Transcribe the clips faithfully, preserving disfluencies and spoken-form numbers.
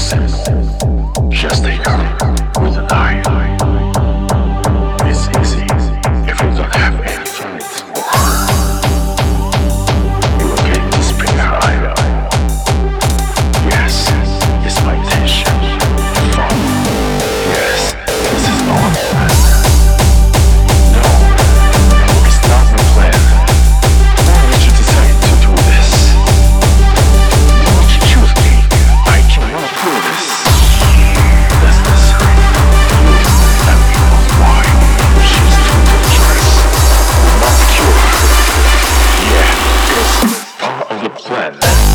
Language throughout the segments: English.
simple. Just take her with an eye. It's easy if you don't have any feelings for her. You will get to spring her eye out. Yes, it's my intention. Fun. Yes, this is our plan. No, it's not my plan. Why would you decide to do this? Don't you choose me? I cannot do this. That's necessary. You and me knows why. She's too dangerous. We must cure her. Yeah, it's part of the plan.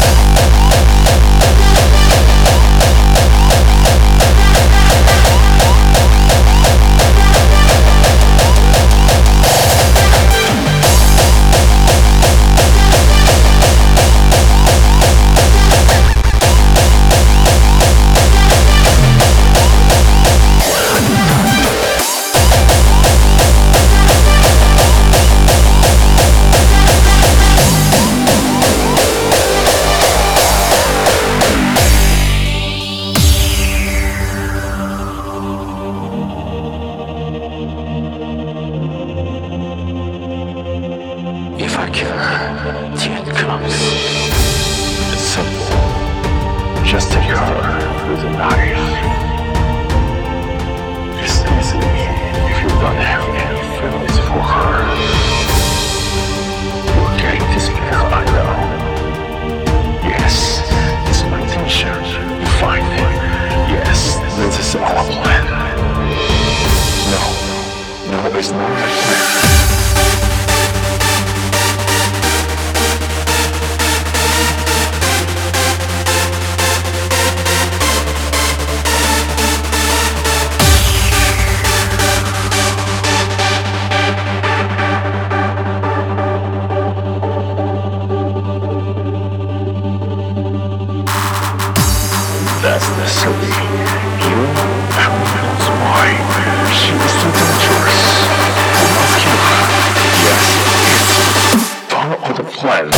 If I kill her, the end comes. It's simple. Just take her with a knife. It's easy if you don't have any feelings for her. You're getting this girl, I know. Yes, it's my intention. You find it. Yes, this is our plan. No, no, it's not my plan. That's necessary. You and me knows why. She was too dangerous. We must kill her. Yes, it's part of the plan.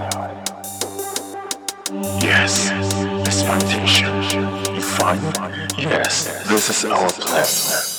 Yes, this foundation, you find Yes, this is our plan.